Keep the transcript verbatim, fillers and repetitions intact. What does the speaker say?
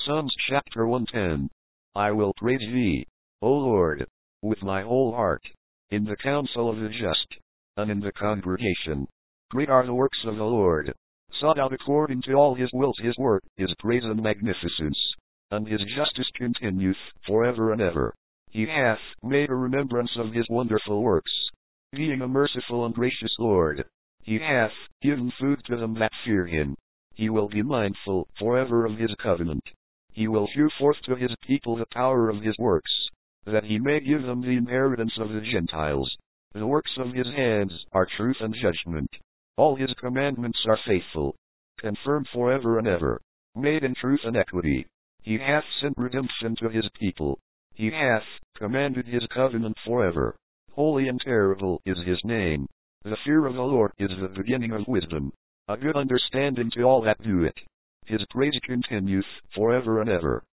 Psalms chapter one ten. I will praise thee, O Lord, with my whole heart, in the council of the just, and in the congregation. Great are the works of the Lord, sought out according to all his wills. His work is praise and magnificence, and his justice continueth forever and ever. He hath made a remembrance of his wonderful works, being a merciful and gracious Lord. He hath given food to them that fear him. He will be mindful forever of his covenant. He will shew forth to his people the power of his works, that he may give them the inheritance of the Gentiles. The works of his hands are truth and judgment. All his commandments are faithful, confirmed forever and ever, made in truth and equity. He hath sent redemption to his people. He hath commanded his covenant forever. Holy and terrible is his name. The fear of the Lord is the beginning of wisdom, a good understanding to all that do it. His praise continueth forever and ever.